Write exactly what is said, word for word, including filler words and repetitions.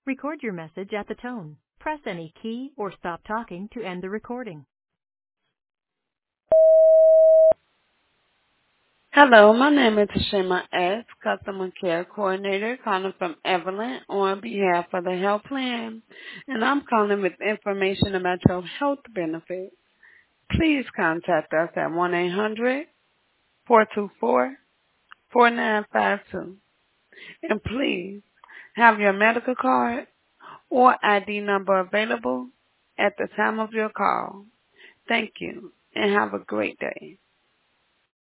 Record your message at the tone. Press any key or stop talking to end the recording. Hello, my name is Shema S., Customer Care Coordinator, calling from Evelyn on behalf of the health plan, and I'm calling with information about your health benefits. Please contact us at one eight hundred, four two four, four nine five two. And please have your medical card or I D number available at the time of your call. Thank you, and have a great day.